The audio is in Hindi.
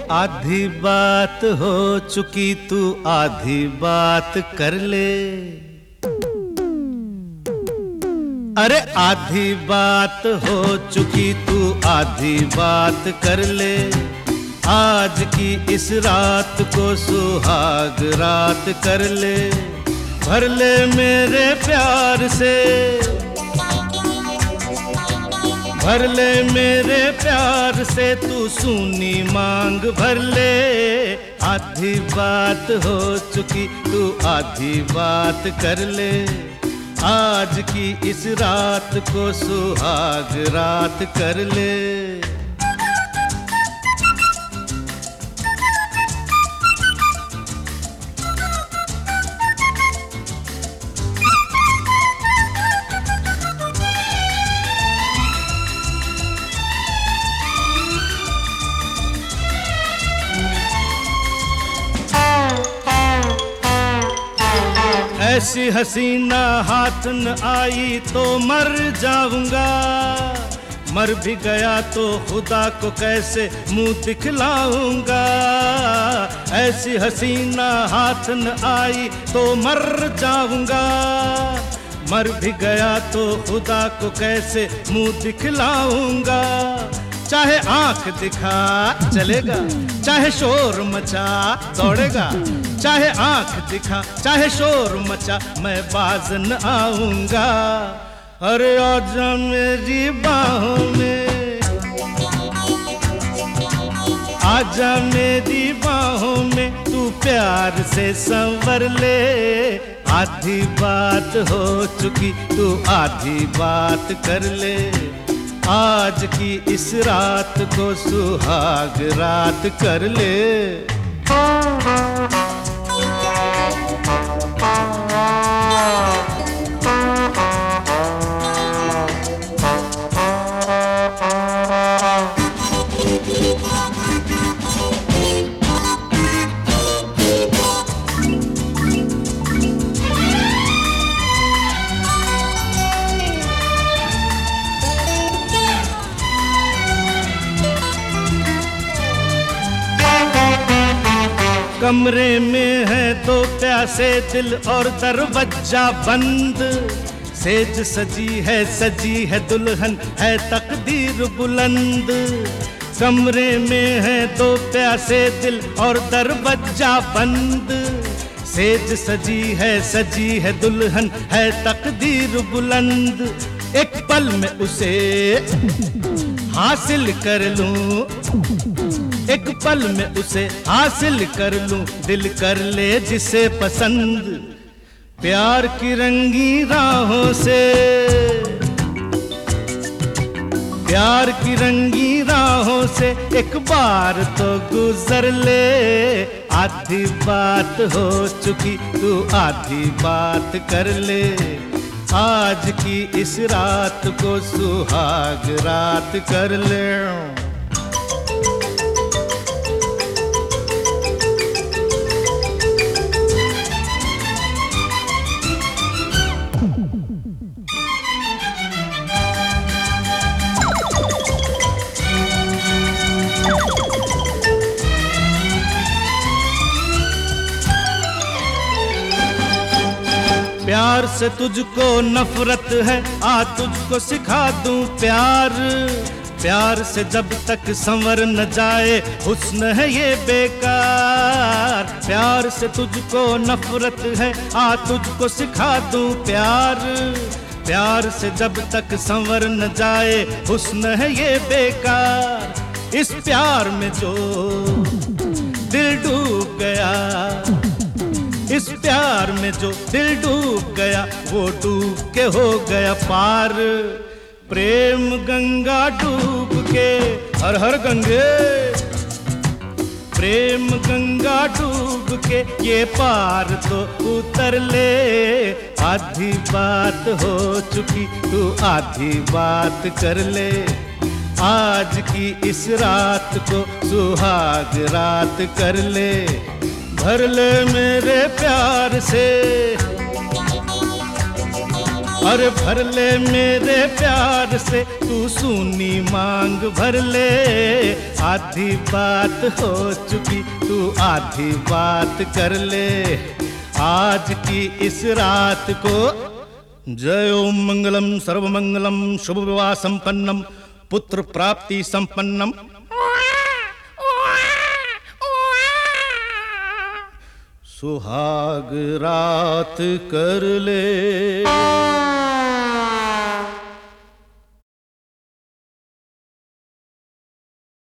आधी बात हो चुकी तू आधी बात कर ले। अरे आधी बात हो चुकी तू आधी बात कर ले। आज की इस रात को सुहाग रात कर ले। भर ले मेरे प्यार से, भर ले मेरे प्यार से तू सूनी मांग भर ले। आधी बात हो चुकी तू आधी बात कर ले। आज की इस रात को सुहाग रात कर ले। ऐसी हसीना हाथ न आई तो मर जाऊंगा। मर भी गया तो खुदा को कैसे मुंह दिखलाऊंगा। ऐसी हसीना हाथ न आई तो मर जाऊंगा। मर भी गया तो खुदा को कैसे मुंह दिखलाऊंगा। चाहे आंख दिखा चलेगा, चाहे शोर मचा दौड़ेगा। चाहे आंख दिखा चाहे शोर मचा मैं बाज न आऊंगा। अरे आजा मेरी बाहों में, आजा मेरी बाहों में तू प्यार से संवर ले। आधी बात हो चुकी तू आधी बात कर ले। आज की इस रात को सुहाग रात कर ले। कमरे में है दो प्यासे दिल और दरवाजा बंद। सेज सजी है दुल्हन है तकदीर बुलंद। कमरे में है दो प्यासे दिल और दरवाजा बंद। सेज सजी है दुल्हन है तकदीर बुलंद। एक पल में उसे हासिल कर लूं, एक पल में उसे हासिल कर लूं। दिल कर ले जिसे पसंद। प्यार की रंगी राहों से, प्यार की रंगी राहों से एक बार तो गुजर ले। आधी बात हो चुकी तू आधी बात कर ले। आज की इस रात को सुहाग रात कर ले। प्यार से तुझको नफरत है आ तुझको सिखा दूं प्यार। प्यार से जब तक संवर न जाए हुस्न है ये बेकार। प्यार से तुझको नफरत है आ तुझको सिखा दूं प्यार। प्यार से जब तक संवर न जाए हुस्न है ये बेकार। इस प्यार में जो दिल डूब गया, इस प्यार में जो दिल डूब गया वो डूब के हो गया पार। प्रेम गंगा डूब के हर हर गंगे, प्रेम गंगा डूब के ये पार तो उतर ले। आधी बात हो चुकी तू आधी बात कर ले। आज की इस रात को सुहाग रात कर ले। भर ले मेरे प्यार से, अरे भर ले मेरे प्यार से तू सूनी मांग भर ले, आधी बात हो चुकी तू आधी बात कर ले, आज की इस रात को। जय ओम मंगलम सर्वमंगलम शुभ विवाह संपन्नम पुत्र प्राप्ति संपन्नम। सुहाग रात कर ले।